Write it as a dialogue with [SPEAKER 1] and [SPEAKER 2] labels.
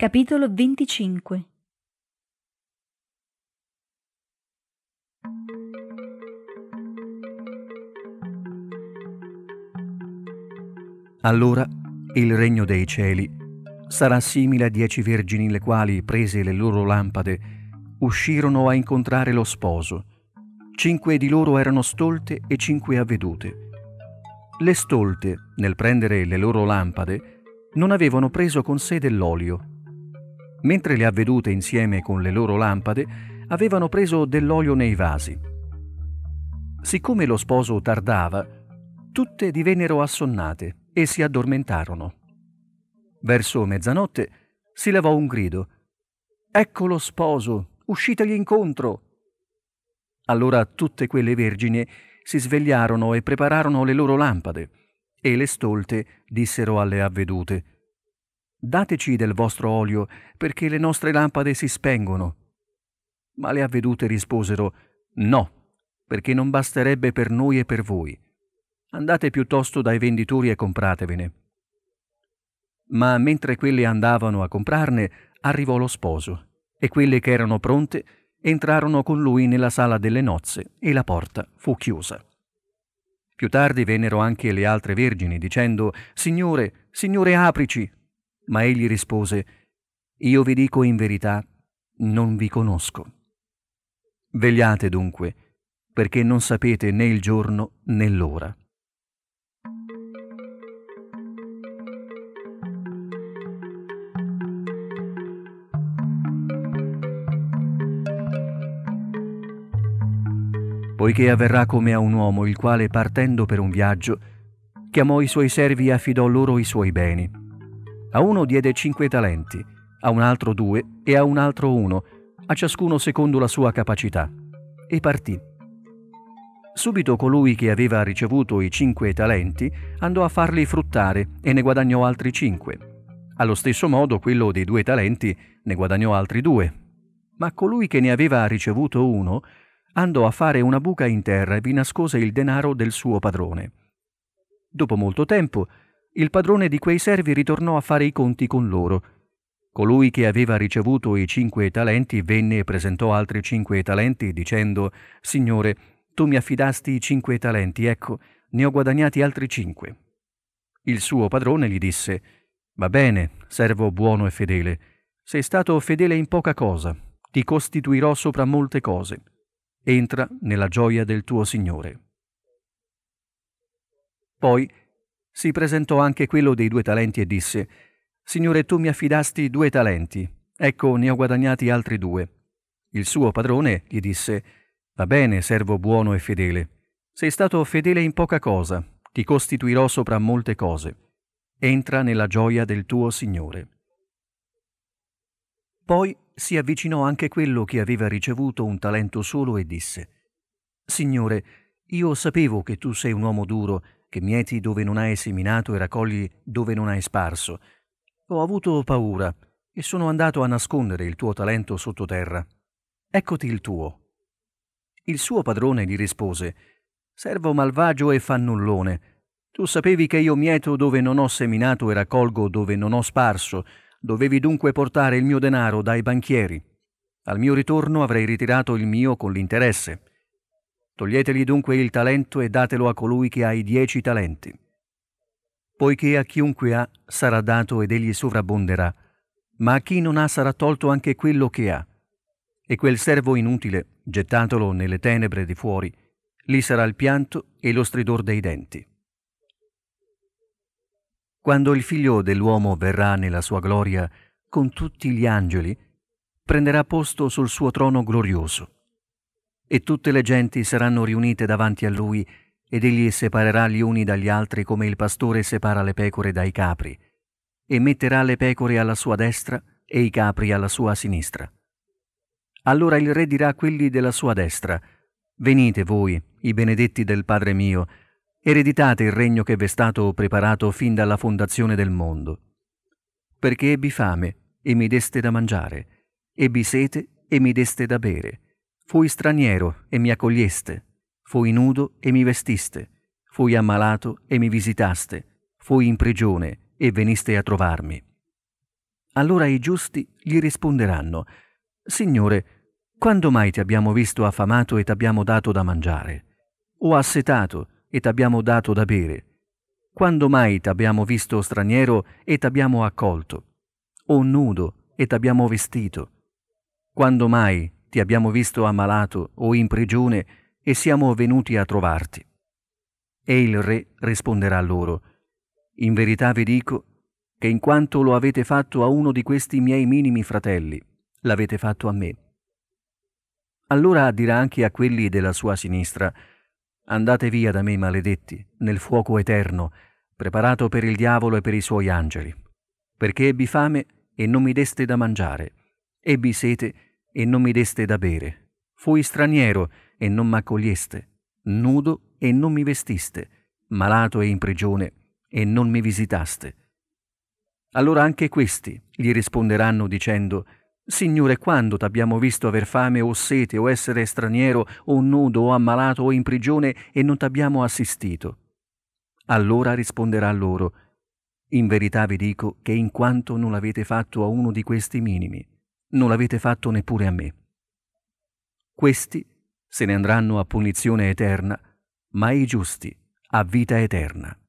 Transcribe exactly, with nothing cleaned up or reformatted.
[SPEAKER 1] Capitolo venticinque.
[SPEAKER 2] Allora il regno dei cieli sarà simile a dieci vergini, le quali, prese le loro lampade, uscirono a incontrare lo sposo. Cinque di loro erano stolte e cinque avvedute. Le stolte, nel prendere le loro lampade, non avevano preso con sé dell'olio, mentre le avvedute, insieme con le loro lampade, avevano preso dell'olio nei vasi. Siccome lo sposo tardava, tutte divennero assonnate e si addormentarono. Verso mezzanotte si levò un grido: «Ecco lo sposo, uscitegli incontro!» Allora tutte quelle vergini si svegliarono e prepararono le loro lampade, e le stolte dissero alle avvedute: «Dateci del vostro olio, perché le nostre lampade si spengono». Ma le avvedute risposero: «No, perché non basterebbe per noi e per voi. Andate piuttosto dai venditori e compratevene». Ma mentre quelle andavano a comprarne, arrivò lo sposo, e quelle che erano pronte entrarono con lui nella sala delle nozze, e la porta fu chiusa. Più tardi vennero anche le altre vergini, dicendo: «Signore, Signore, aprici!» Ma egli rispose: «Io vi dico in verità, non vi conosco. Vegliate dunque, perché non sapete né il giorno né l'ora». Poiché avverrà come a un uomo, il quale, partendo per un viaggio, chiamò i suoi servi e affidò loro i suoi beni. A uno diede cinque talenti, a un altro due e a un altro uno, a ciascuno secondo la sua capacità, e partì. Subito colui che aveva ricevuto i cinque talenti andò a farli fruttare e ne guadagnò altri cinque. Allo stesso modo quello dei due talenti ne guadagnò altri due. Ma colui che ne aveva ricevuto uno andò a fare una buca in terra e vi nascose il denaro del suo padrone. Dopo molto tempo, il padrone di quei servi ritornò a fare i conti con loro. Colui che aveva ricevuto i cinque talenti venne e presentò altri cinque talenti, dicendo: «Signore, tu mi affidasti i cinque talenti, ecco, ne ho guadagnati altri cinque». Il suo padrone gli disse: «Va bene, servo buono e fedele. Sei stato fedele in poca cosa, ti costituirò sopra molte cose. Entra nella gioia del tuo Signore». Poi si presentò anche quello dei due talenti e disse: «Signore, tu mi affidasti due talenti, ecco, ne ho guadagnati altri due». Il suo padrone gli disse: «Va bene, servo buono e fedele. Sei stato fedele in poca cosa, ti costituirò sopra molte cose. Entra nella gioia del tuo Signore». Poi si avvicinò anche quello che aveva ricevuto un talento solo e disse: «Signore, io sapevo che tu sei un uomo duro, che mieti dove non hai seminato e raccogli dove non hai sparso. Ho avuto paura e sono andato a nascondere il tuo talento sottoterra. Eccoti il tuo». Il suo padrone gli rispose: «Servo malvagio e fannullone, tu sapevi che io mieto dove non ho seminato e raccolgo dove non ho sparso. Dovevi dunque portare il mio denaro dai banchieri. Al mio ritorno avrei ritirato il mio con l'interesse. Toglietegli dunque il talento e datelo a colui che ha i dieci talenti. Poiché a chiunque ha sarà dato ed egli sovrabbonderà, ma a chi non ha sarà tolto anche quello che ha. E quel servo inutile, gettatelo nelle tenebre di fuori, lì sarà il pianto e lo stridor dei denti. Quando il Figlio dell'uomo verrà nella sua gloria con tutti gli angeli, prenderà posto sul suo trono glorioso. E tutte le genti saranno riunite davanti a lui, ed egli separerà gli uni dagli altri come il pastore separa le pecore dai capri, e metterà le pecore alla sua destra e i capri alla sua sinistra. Allora il Re dirà a quelli della sua destra: «Venite voi, i benedetti del Padre mio, ereditate il regno che v'è stato preparato fin dalla fondazione del mondo. Perché ebbi fame e mi deste da mangiare, ebbi sete e mi deste da bere, fui straniero e mi accoglieste, fui nudo e mi vestiste, fui ammalato e mi visitaste, fui in prigione e veniste a trovarmi». Allora i giusti gli risponderanno: Signore, quando mai ti abbiamo visto affamato e t'abbiamo dato da mangiare? O assetato e t'abbiamo dato da bere? Quando mai t'abbiamo visto straniero e t'abbiamo accolto? O nudo e t'abbiamo vestito? Quando mai ti abbiamo visto ammalato o in prigione e siamo venuti a trovarti? E il re risponderà loro: In verità vi dico che in quanto lo avete fatto a uno di questi miei minimi fratelli, l'avete fatto a me. Allora dirà anche a quelli della sua sinistra: Andate via da me, maledetti, nel fuoco eterno, preparato per il diavolo e per i suoi angeli, perché ebbi fame e non mi deste da mangiare, ebbi sete e non mi deste da bere, fui straniero e non m'accoglieste, nudo e non mi vestiste, malato e in prigione e non mi visitaste. Allora anche questi gli risponderanno dicendo: Signore, quando t'abbiamo visto aver fame o sete o essere straniero o nudo o ammalato o in prigione e non t'abbiamo assistito? Allora risponderà loro: In verità vi dico che in quanto non l'avete fatto a uno di questi minimi, non l'avete fatto neppure a me. Questi se ne andranno a punizione eterna, ma i giusti a vita eterna.